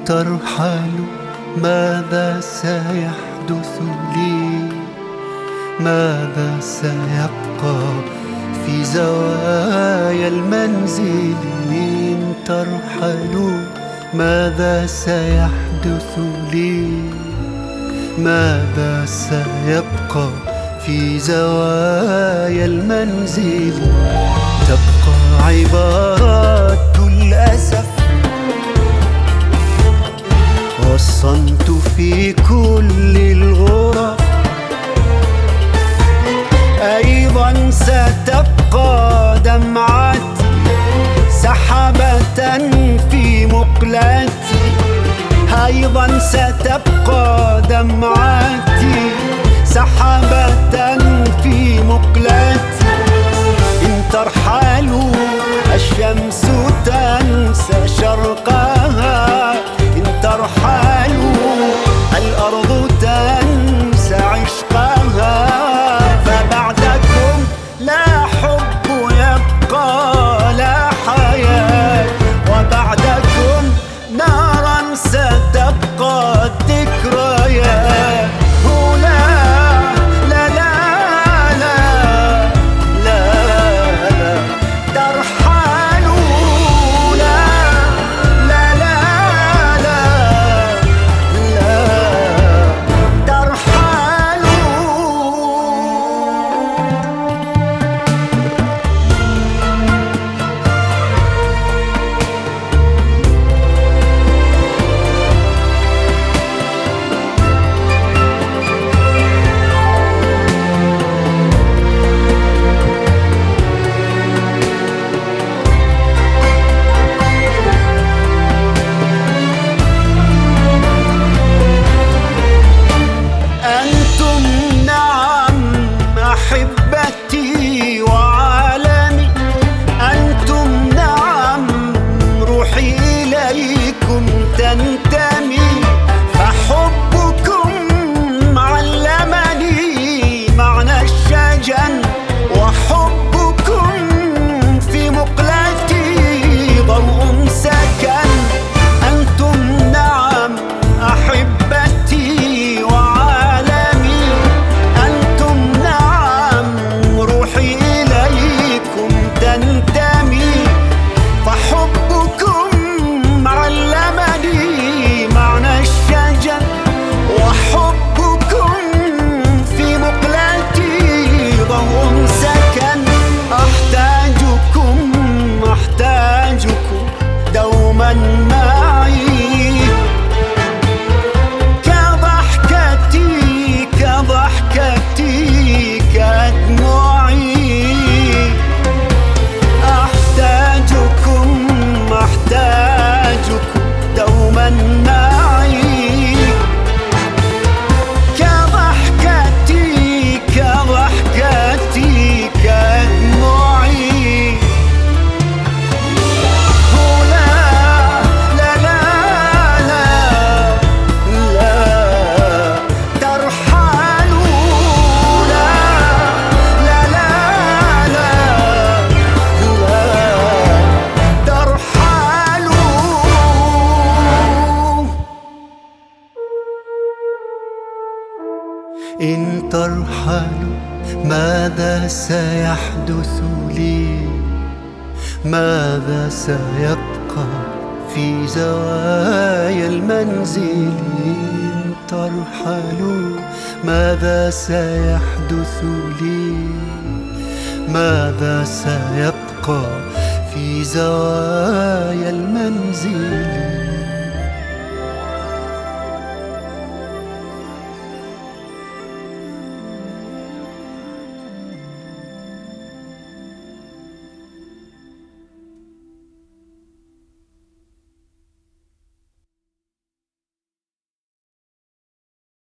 ترحل ماذا سيحدث لي؟ ماذا سيبقى في زوايا المنزل؟ إن ترحل ماذا سيحدث لي؟ ماذا سيبقى في زوايا المنزل؟ تبقى عبارات الأسف والصمت في كل الغرف. أيضا ستبقى دمعتي سحابة في مقلتي. أيضا ستبقى دمعتي سحابة في مقلتي. إن ترحلوا الشمس تنسى شرقها. إن ترحلوا الأرض تنسى عشقها. فبعدكم لا حب يبقى لا حياة، وبعدكم نارا ستبقى الذكريات. تنتمي فحبكم علمني معنى الشجن، وحبكم في مقلتي ضوء سكن. أنتم نعم أحبتي وعالمي. أنتم نعم روحي إليكم تنتمي. فحبكم علمني معنى الشجن، وحبكم في مقلتي ضوء سكن. أحتاجكم دوما معي. كضحكتي كدموعي. أحتاجكم دوما معي. كضحكتي كدموعي. لا لا لا لا ترحلوا. لا لا لا لا ترحلوا. إن ترحلوا ماذا سيحدث لي؟ ماذا سيبقى في زوايا المنزل؟ إن ترحلوا ماذا سيحدث لي؟ ماذا سيبقى في زوايا المنزل؟